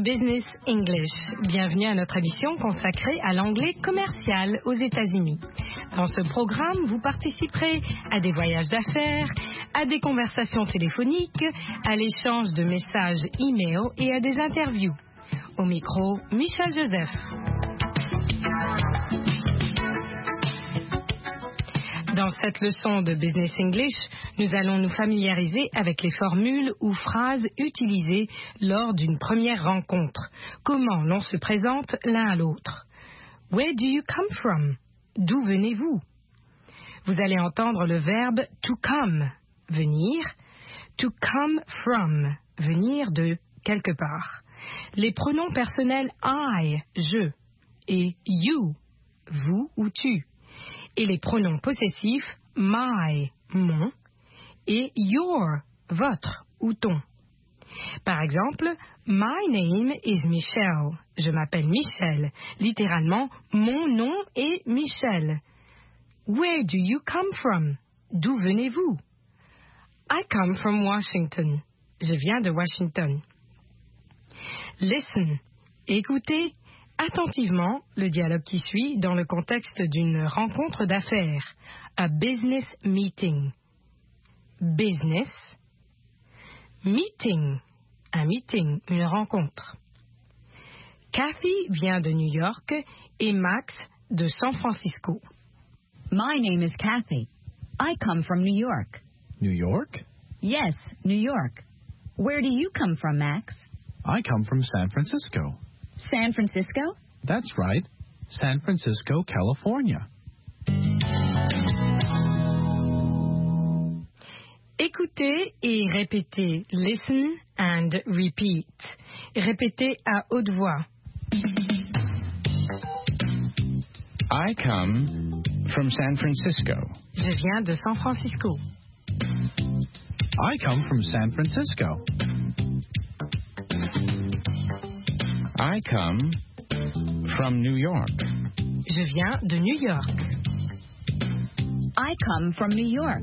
Business English. Bienvenue à notre émission consacrée à l'anglais commercial aux États-Unis. Dans ce programme, vous participerez à des voyages d'affaires, à des conversations téléphoniques, à l'échange de messages e-mail et à des interviews. Au micro, Michel Joseph. Dans cette leçon de Business English, nous allons nous familiariser avec les formules ou phrases utilisées lors d'une première rencontre. Comment l'on se présente l'un à l'autre. Where do you come from? D'où venez-vous? Vous allez entendre le verbe to come, venir, to come from, venir de quelque part. Les pronoms personnels I, je, et you, vous ou tu. Et les pronoms possessifs my, mon, et your, votre ou ton. Par exemple, my name is Michelle. Je m'appelle Michel. Littéralement, mon nom est Michel. Where do you come from? D'où venez-vous? I come from Washington. Je viens de Washington. Listen. Écoutez attentivement le dialogue qui suit dans le contexte d'une rencontre d'affaires, a business meeting. Business, meeting, un meeting, une rencontre. Kathy vient de New York et Max de San Francisco. My name is Kathy. I come from New York. New York? Yes, New York. Where do you come from, Max? I come from San Francisco. San Francisco? That's right. San Francisco, California. Écoutez et répétez. Listen and repeat. Répétez à haute voix. I come from San Francisco. Je viens de San Francisco. I come from San Francisco. I come from New York. Je viens de New York. I come from New York.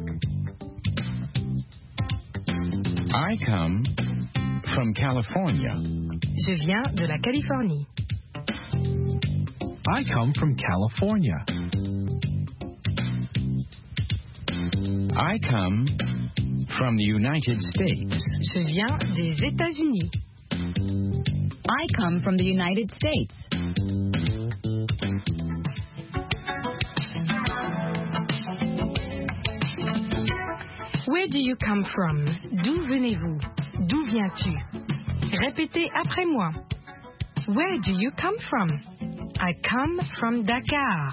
I come from California. Je viens de la Californie. I come from California. I come from the United States. Je viens des États-Unis. I come from the United States. Where do you come from? D'où venez-vous? D'où viens-tu? Répétez après moi. Where do you come from? I come from Dakar.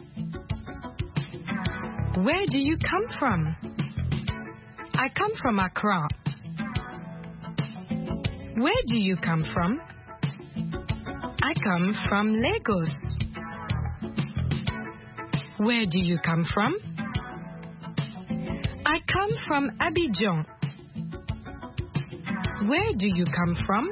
Where do you come from? I come from Accra. Where do you come from? I come from Lagos. Where do you come from? I come from Abidjan. Where do you come from?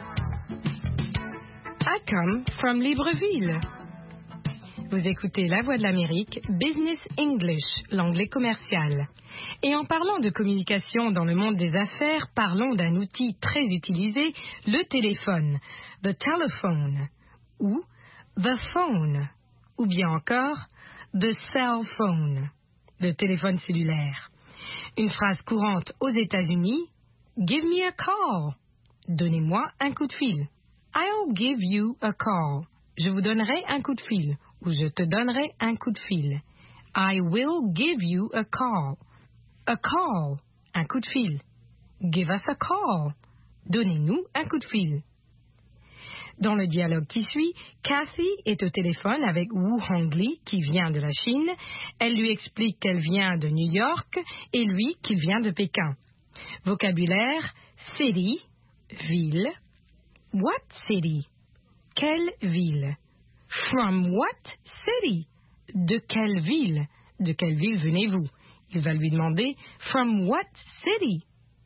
I come from Libreville. Vous écoutez La Voix de l'Amérique, Business English, l'anglais commercial. Et en parlant de communication dans le monde des affaires, parlons d'un outil très utilisé, le téléphone, the telephone, ou the phone, ou bien encore the cell phone, le téléphone cellulaire. Une phrase courante aux États-Unis, give me a call, donnez-moi un coup de fil. I'll give you a call, je vous donnerai un coup de fil, ou je te donnerai un coup de fil. I will give you a call. A call, un coup de fil. Give us a call, donnez-nous un coup de fil. Dans le dialogue qui suit, Kathy est au téléphone avec Wu Hongli, qui vient de la Chine. Elle lui explique qu'elle vient de New York et lui qu'il vient de Pékin. Vocabulaire, city, ville. What city? Quelle ville? From what city? De quelle ville? De quelle ville venez-vous? Il va lui demander, from what city?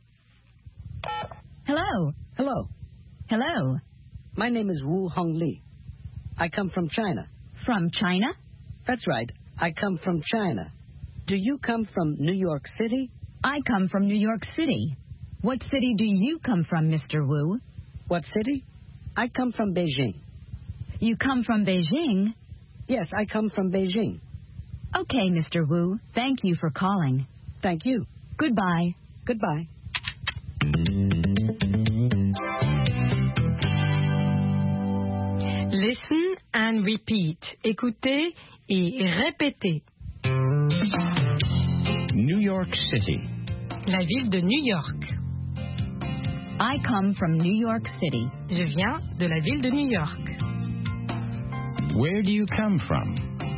Hello. Hello. Hello. My name is Wu Hongli. I come from China. From China? That's right. I come from China. Do you come from New York City? I come from New York City. What city do you come from, Mr. Wu? What city? I come from Beijing. You come from Beijing? Yes, I come from Beijing. Okay, Mr. Wu. Thank you for calling. Thank you. Goodbye. Goodbye. Listen and repeat. Écoutez et répétez. New York City. La ville de New York. I come from New York City. Je viens de la ville de New York. Where do you come from?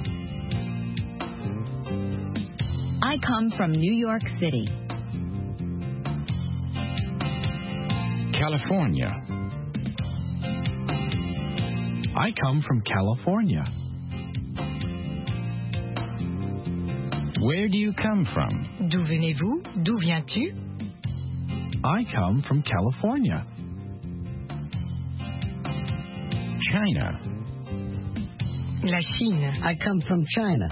I come from New York City. California. I come from California. Where do you come from? D'où venez-vous? D'où viens-tu? I come from California. China. La Chine. I come from China.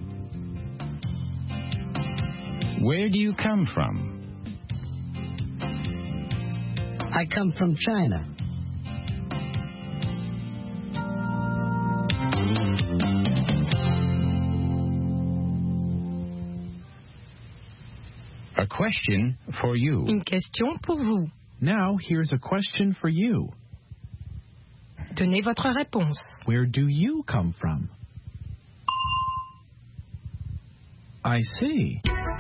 Where do you come from? I come from China. A question for you. Une question pour vous. Now, here's a question for you. Donnez votre réponse. Where do you come from? I see.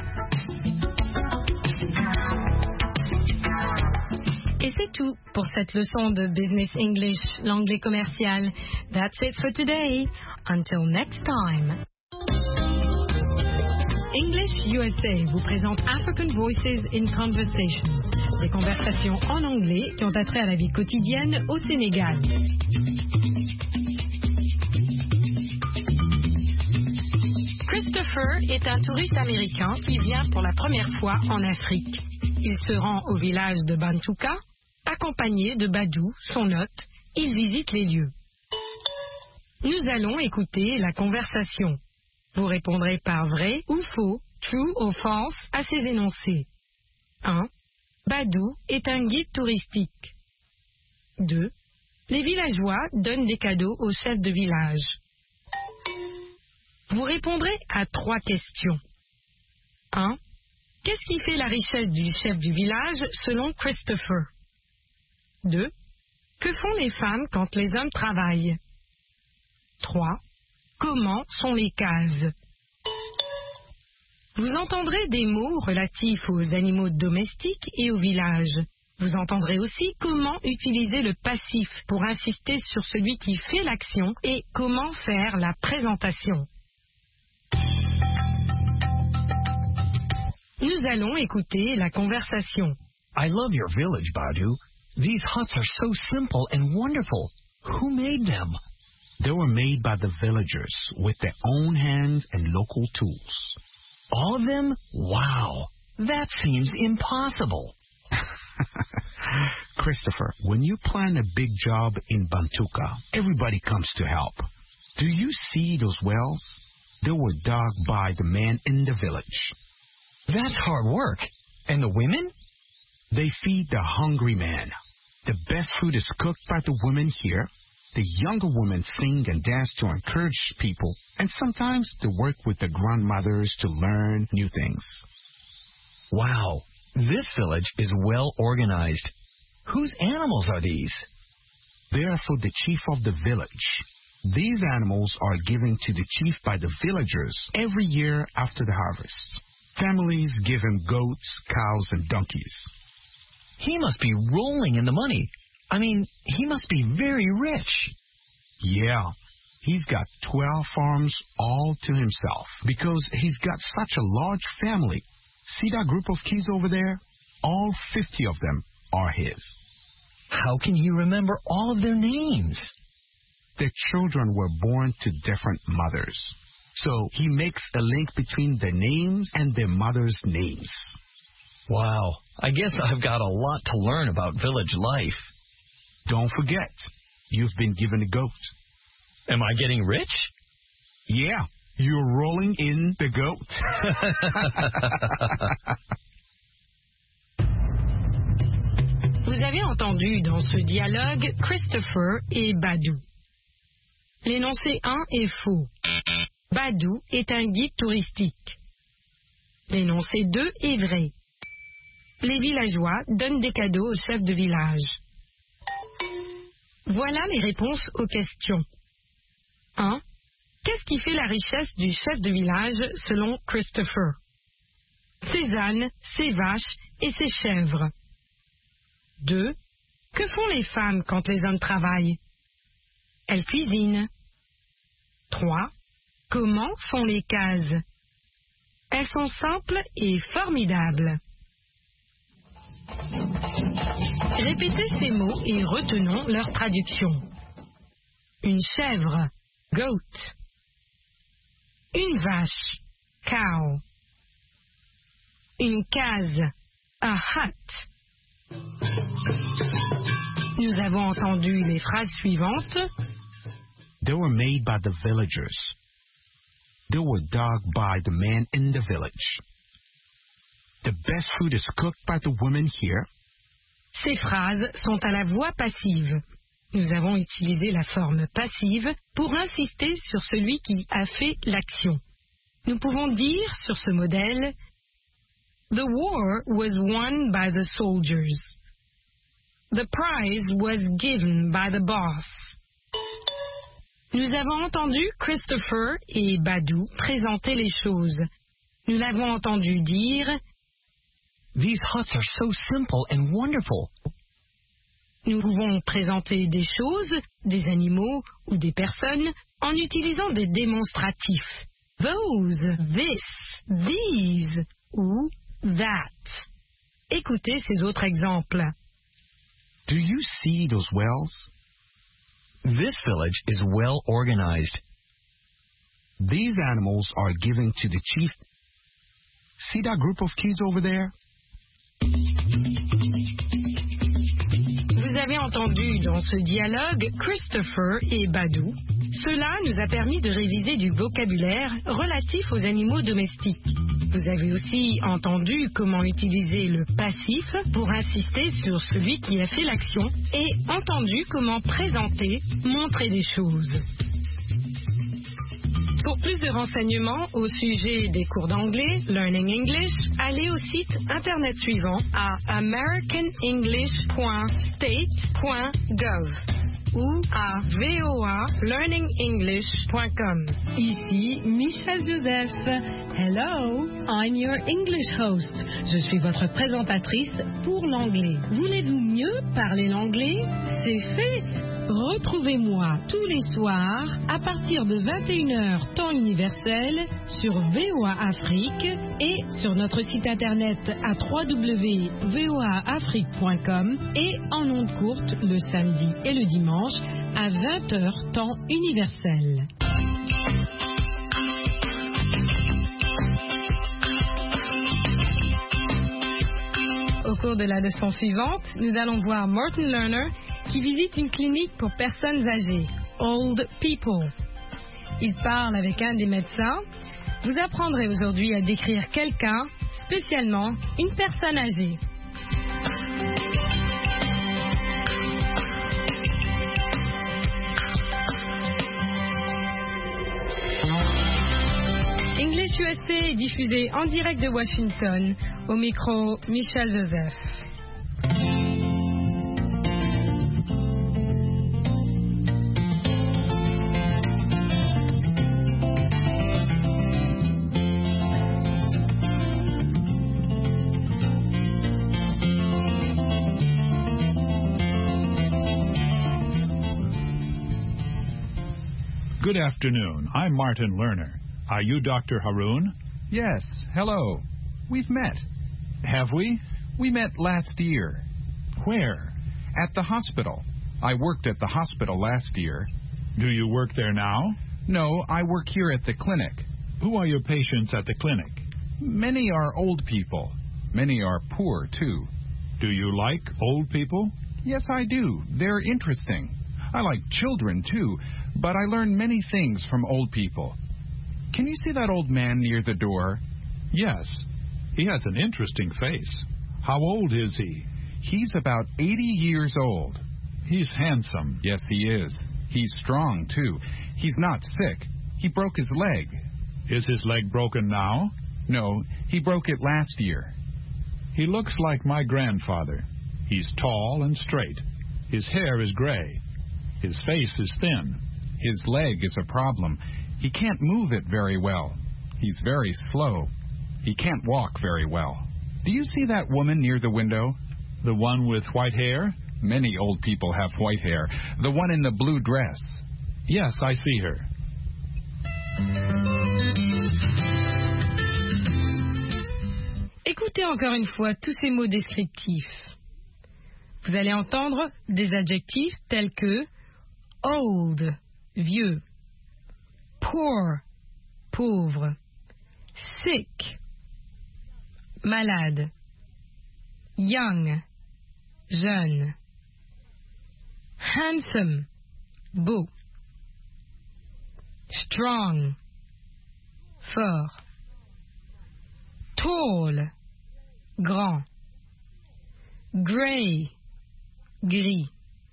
Et c'est tout pour cette leçon de Business English, l'anglais commercial. That's it for today. Until next time. English USA vous présente African Voices in Conversation. Des conversations en anglais qui ont attrait à la vie quotidienne au Sénégal. Christopher est un touriste américain qui vient pour la première fois en Afrique. Il se rend au village de Bantouka, accompagné de Badou, son hôte. Il visite les lieux. Nous allons écouter la conversation. Vous répondrez par vrai ou faux, true ou false, à ces énoncés. 1. Badou est un guide touristique. 2. Les villageois donnent des cadeaux au chef de village. Vous répondrez à 3 questions. 1. Qu'est-ce qui fait la richesse du chef du village selon Christopher? 2. Que font les femmes quand les hommes travaillent? 3. Comment sont les cases? Vous entendrez des mots relatifs aux animaux domestiques et au village. Vous entendrez aussi comment utiliser le passif pour insister sur celui qui fait l'action et comment faire la présentation. Nous allons écouter la conversation. I love your village, Badu. These huts are so simple and wonderful. Who made them? They were made by the villagers with their own hands and local tools. All of them? Wow. That seems impossible. Christopher, when you plan a big job in Bantouka, everybody comes to help. Do you see those wells? They were dug by the men in the village. That's hard work. And the women? They feed the hungry man. The best food is cooked by the women here. The younger women sing and dance to encourage people, and sometimes they work with the grandmothers to learn new things. Wow, this village is well organized. Whose animals are these? They are for the chief of the village. These animals are given to the chief by the villagers every year after the harvest. Families give him goats, cows, and donkeys. He must be rolling in the money. I mean, he must be very rich. Yeah, he's got 12 farms all to himself because he's got such a large family. See that group of kids over there? All 50 of them are his. How can he remember all of their names? Their children were born to different mothers. So he makes a link between their names and their mother's names. Wow, I guess I've got a lot to learn about village life. Don't forget, you've been given a goat. Am I getting rich? Yeah, you're rolling in the goat. Vous Vous avez entendu dans ce dialogue Christopher et Badou. L'énoncé 1 est faux. Badou est un guide touristique. L'énoncé 2 est vrai. Les villageois donnent des cadeaux au chef de village. Voilà les réponses aux questions. 1. Qu'est-ce qui fait la richesse du chef de village selon Christopher? Ses ânes, ses vaches et ses chèvres. 2. Que font les femmes quand les hommes travaillent? Elles cuisinent. 3. Comment sont les cases? Elles sont simples et formidables. Répétez ces mots et retenons leur traduction. Une chèvre, goat. Une vache, cow. Une case, a hut. Nous avons entendu les phrases suivantes. They were made by the villagers. They were dug by the men in the village. The best food is cooked by the women here. Ces phrases sont à la voix passive. Nous avons utilisé la forme passive pour insister sur celui qui a fait l'action. Nous pouvons dire sur ce modèle The war was won by the soldiers. The prize was given by the boss. Nous avons entendu Christopher et Badou présenter les choses. Nous l'avons entendu dire These huts are so simple and wonderful. Nous pouvons présenter des choses, des animaux ou des personnes en utilisant des démonstratifs. Those, this, these ou that. Écoutez ces autres exemples. Do you see those wells? This village is well organized. These animals are given to the chief. See that group of kids over there? Vous avez entendu dans ce dialogue Christopher et Badou. Cela nous a permis de réviser du vocabulaire relatif aux animaux domestiques. Vous avez aussi entendu comment utiliser le passif pour insister sur celui qui a fait l'action et entendu comment présenter, montrer des choses. Pour plus de renseignements au sujet des cours d'anglais, Learning English, allez au site internet suivant à americanenglish.state.gov ou à voalearningenglish.com. Ici Michel Joseph. Hello, I'm your English host. Je suis votre présentatrice pour l'anglais. Voulez-vous mieux parler l'anglais? C'est fait. Retrouvez-moi tous les soirs à partir de 21h temps universel sur VOA Afrique et sur notre site internet à www.voaafrique.com et en ondes courtes le samedi et le dimanche à 20h temps universel. Au cours de la leçon suivante, nous allons voir Martin Lerner qui visite une clinique pour personnes âgées, Old People. Il parle avec un des médecins. Vous apprendrez aujourd'hui à décrire quelqu'un, spécialement une personne âgée. English USA est diffusé en direct de Washington. Au micro, Michel Joseph. Good afternoon. I'm Martin Lerner. Are you Dr. Haroon? Yes, hello. We've met. Have we? We met last year. Where? At the hospital. I worked at the hospital last year. Do you work there now? No, I work here at the clinic. Who are your patients at the clinic? Many are old people. Many are poor, too. Do you like old people? Yes, I do. They're interesting. I like children, too, but I learn many things from old people. Can you see that old man near the door? Yes. He has an interesting face. How old is he? He's about 80 years old. He's handsome. Yes, he is. He's strong, too. He's not sick. He broke his leg. Is his leg broken now? No, he broke it last year. He looks like my grandfather. He's tall and straight. His hair is gray. His face is thin. His leg is a problem. He can't move it very well. He's very slow. He can't walk very well. Do you see that woman near the window? The one with white hair? Many old people have white hair. The one in the blue dress. Yes, I see her. Écoutez encore une fois tous ces mots descriptifs. Vous allez entendre des adjectifs tels que old, vieux, poor, pauvre, sick, malade, young, jeune, handsome, beau, strong, fort, tall, grand, grey, gris,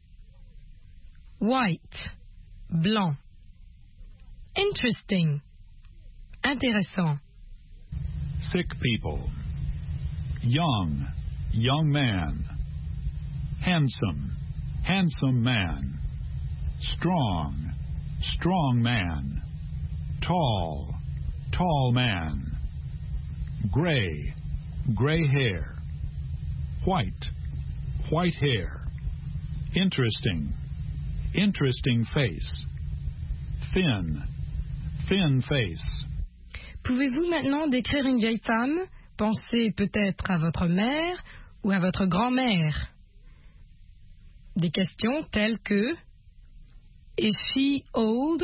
white, blanc, interesting, intéressant. Sick people. Young, young man. Handsome, handsome man. Strong, strong man. Tall, tall man. Gray, gray hair. White, white hair. Interesting, interesting face. Thin, thin face. Pouvez-vous maintenant décrire une vieille femme? Pensez peut-être à votre mère ou à votre grand-mère. Des questions telles que Is she old?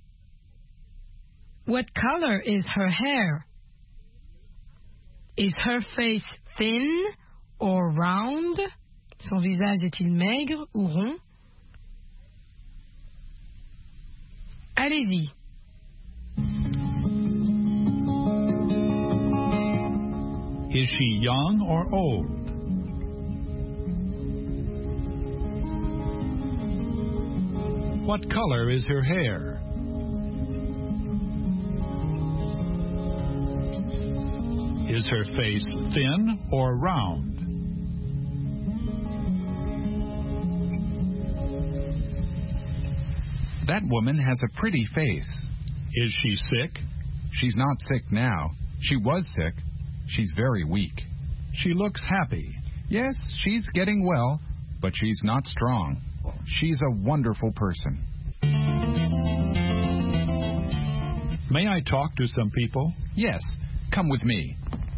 What color is her hair? Is her face thin or round? Son visage est-il maigre ou rond? Allez-y. Is she young or old? What color is her hair? Is her face thin or round? That woman has a pretty face. Is she sick? She's not sick now. She was sick. She's very weak. She looks happy. Yes, she's getting well, but she's not strong. She's a wonderful person. May I talk to some people? Yes, come with me.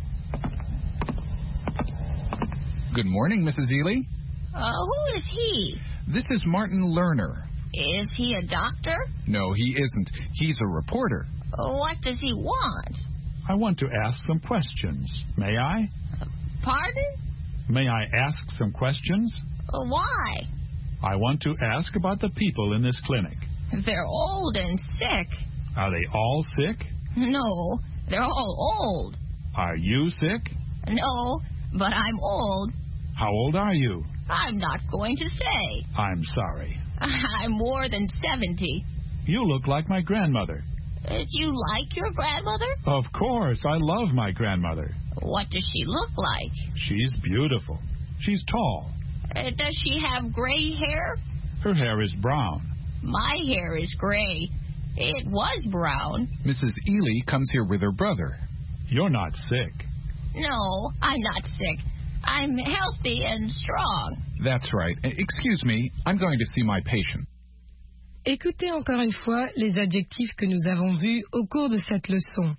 Good morning, Mrs. Ely. Who is he? This is Martin Lerner. Is he a doctor? No, he isn't. He's a reporter. What does he want? I want to ask some questions. May I? Pardon? May I ask some questions? Why? I want to ask about the people in this clinic. They're old and sick. Are they all sick? No, they're all old. Are you sick? No, but I'm old. How old are you? I'm not going to say. I'm sorry. I'm more than 70. You look like my grandmother. Do you like your grandmother? Of course, I love my grandmother. What does she look like? She's beautiful. She's tall. Does she have gray hair? Her hair is brown. My hair is gray. It was brown. Mrs. Ely comes here with her brother. You're not sick. No, I'm not sick. I'm healthy and strong. That's right. Excuse me, I'm going to see my patient. Écoutez encore une fois les adjectifs que nous avons vus au cours de cette leçon.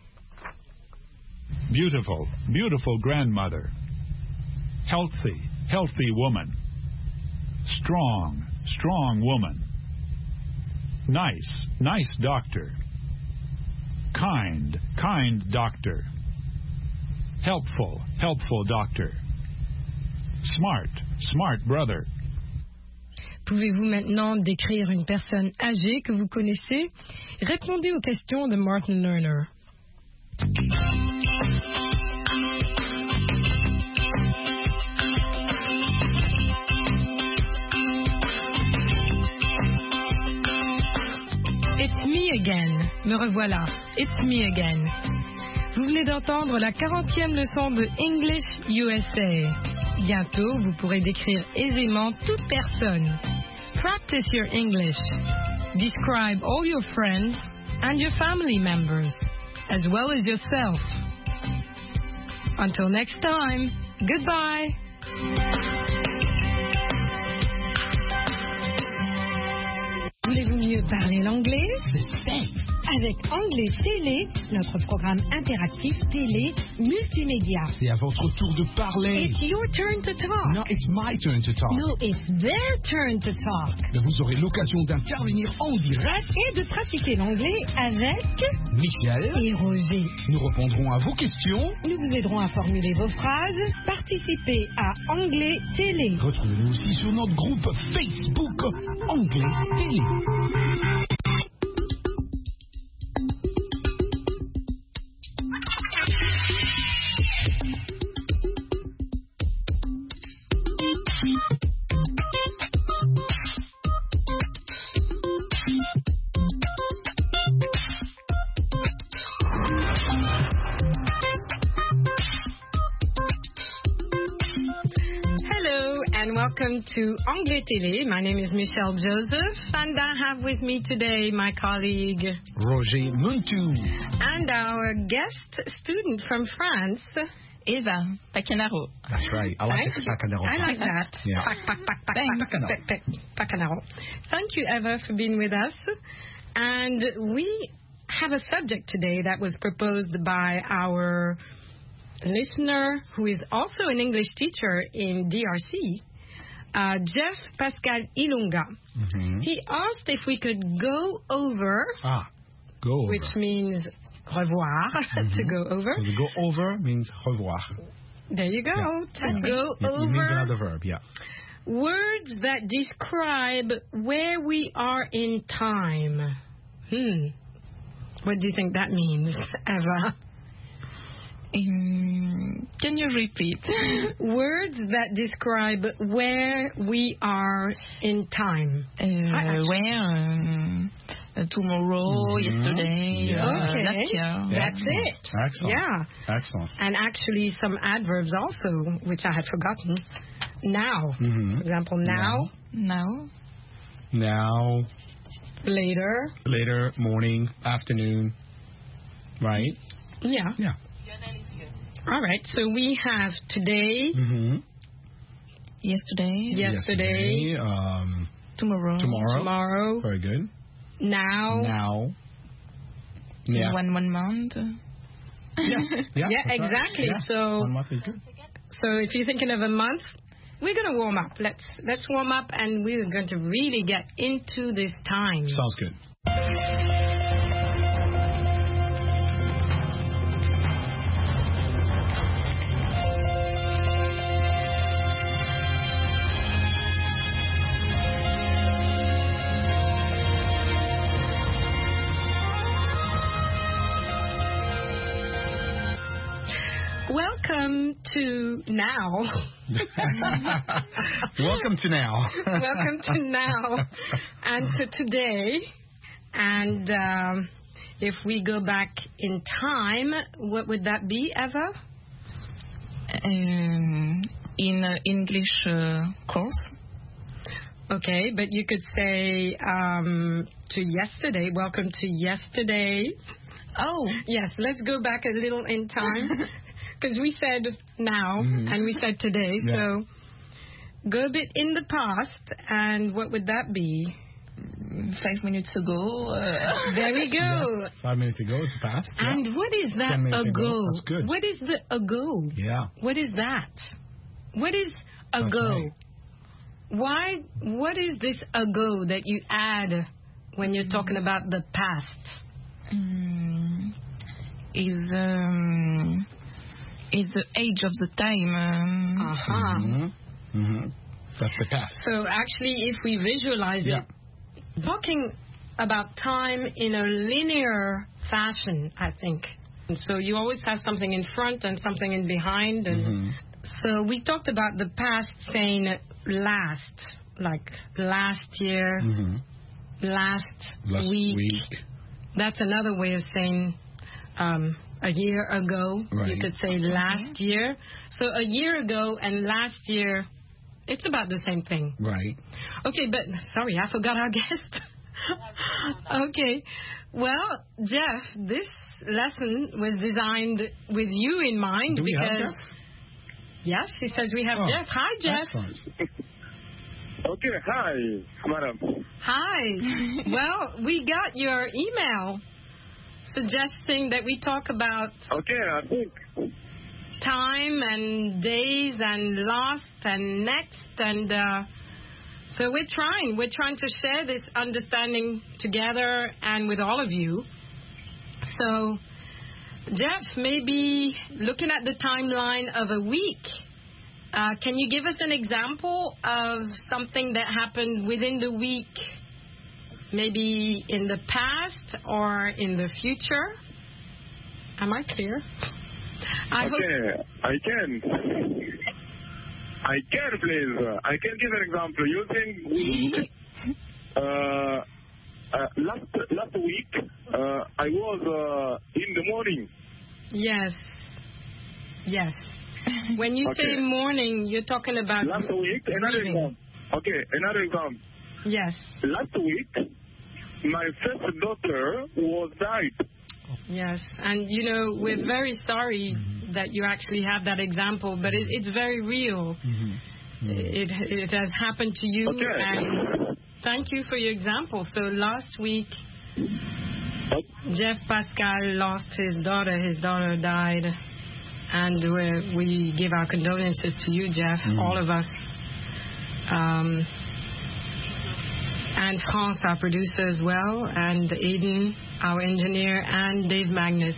Beautiful, beautiful grandmother. Healthy, healthy woman. Strong, strong woman. Nice, nice doctor. Kind, kind doctor. Helpful, helpful doctor. Smart, smart brother. Pouvez-vous maintenant décrire une personne âgée que vous connaissez? Répondez aux questions de Martin Lerner. It's me again. Me revoilà. It's me again. Vous venez d'entendre la 40e leçon de English USA. Bientôt, vous pourrez décrire aisément toute personne. Practice your English. Describe all your friends and your family members, as well as yourself. Until next time, goodbye. Voulez-vous mieux parler l'anglais? Avec Anglais Télé, notre programme interactif télé multimédia. C'est à votre tour de parler. It's your turn to talk. No, it's my turn to talk. No, it's their turn to talk. Vous aurez l'occasion d'intervenir en direct Et de pratiquer l'anglais avec Michel et Roger. Nous répondrons à vos questions. Nous vous aiderons à formuler vos phrases. Participez à Anglais Télé. Retrouvez-nous aussi sur notre groupe Facebook Anglais Télé. Welcome to Anglais Télé. My name is Michelle Joseph, and I have with me today my colleague Roger Muntu and our guest student from France, Eva Pacanaro. That's right. I like the Pacanaro. I like that. Yeah. Pacanaro. Thank you, Eva, for being with us. And we have a subject today that was proposed by our listener, who is also an English teacher in DRC. Jeff Pascal Ilunga. Mm-hmm. He asked if we could go over. Go over. Which means revoir, to go over. So to go over means revoir. There you go. Yeah. To go over. It means another verb, yeah. Words that describe where we are in time. What do you think that means, Eva? Can you repeat? Words that describe where we are in time. Where? Tomorrow, yesterday, last year. That's it. Excellent. Yeah. Excellent. And actually some adverbs also, which I had forgotten. Now. Mm-hmm. For example, now. Now. Later. Later, morning, afternoon. Right? Yeah. Yeah. All right, so we have today, yesterday, tomorrow, very good, now, yeah. one month, yeah, exactly. Right. Yeah. So, 1 month is good. So if you're thinking of a month, we're gonna warm up. Let's warm up, and we're going to really get into this time. Sounds good. Welcome to now. Welcome to now. Welcome to now and to today. And if we go back in time, what would that be, Eva? In English course. Okay, but you could say to yesterday. Welcome to yesterday. Oh. Yes, let's go back a little in time. Because we said now and we said today, so go a bit in the past, and what would that be? 5 minutes ago. There we go. Yes, 5 minutes ago is the past. And what is that ago? That's good. What is the ago? Yeah. What is that? What is ago? Right. What is this ago that you add when you're talking about the past? Is the age of the time. That's the past. So actually, if we visualize it, talking about time in a linear fashion, I think. And so you always have something in front and something in behind. And so we talked about the past saying last, like last year, last week. That's another way of saying a year ago. Right. You could say last year. So a year ago and last year, it's about the same thing. Right. Okay, but sorry, I forgot our guest. Okay. Well, Jeff, this lesson was designed with you in mind. Do we have because Jeff? Yes, she says we have Jeff. Hi, Jeff. Excellent. Okay, hi, madam. Hi. Well, we got your email suggesting that we talk about Okay, I think. time and days and lost and next and so we're trying to share this understanding together and with all of you. So Jeff, maybe looking at the timeline of a week, can you give us an example of something that happened within the week, maybe in the past or in the future? Am I clear? I can, please. I can give an example. Using last week, I was in the morning. Yes. When you say morning, you're talking about last week. Another example. Okay, another example. Yes. Last week, my first daughter was died. Yes, and we're very sorry that you actually have that example, but it's very real. It has happened to you, and thank you for your example. So last week, Jeff Pascal lost his daughter. His daughter died, and we give our condolences to you, Jeff, all of us. And France, our producer as well, and Aiden, our engineer, and Dave Magnus.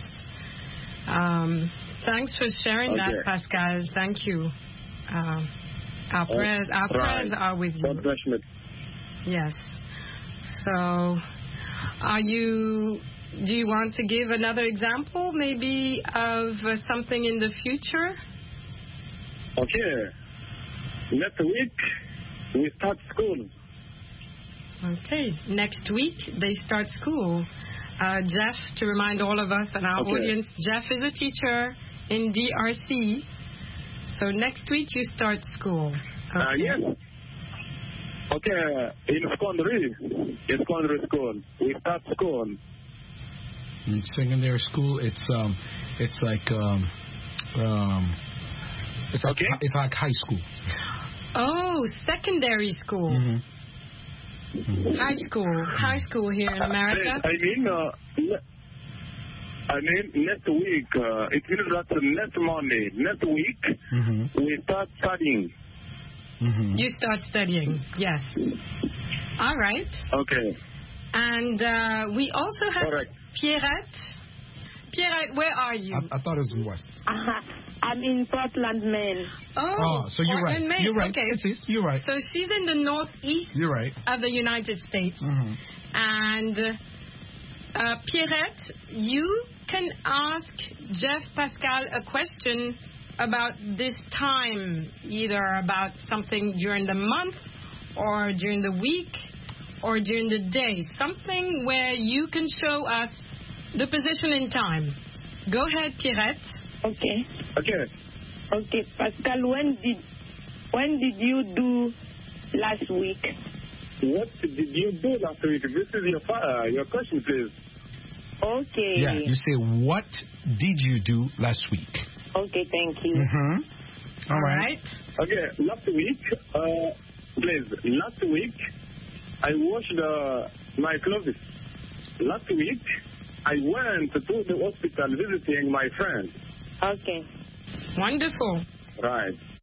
Thanks for sharing that, Pascal. Thank you. Our prayers are with you. Yes. So, do you want to give another example, maybe, of something in the future? Okay. Next week, we start school. Okay. Next week, they start school. Jeff, to remind all of us and our audience, Jeff is a teacher in DRC. So next week, you start school. Okay. Yes. Okay. In secondary school. We start school. In secondary school, it's like high school. Oh, secondary school. High school here in America. I mean, next week. It means that next Monday, next week, we start studying. You start studying, yes. All right. Okay. And we also have Pierrette. Pierrette, where are you? I thought it was in West. I'm in Portland, Maine. Oh, so you're Portland, right. Maine. You're right. Okay. You're right. So she's in the northeast of the United States. And Pierrette, you can ask Jeff Pascal a question about this time, either about something during the month or during the week or during the day. Something where you can show us the position in time. Go ahead, Pierrette. Okay, Pascal, when did you do last week? What did you do last week? This is your question, please. Okay. Yeah, you say, what did you do last week? Okay, thank you. All right. Okay, last week, I washed my clothes. Last week, I went to the hospital visiting my friend. Okay. Wonderful. Right.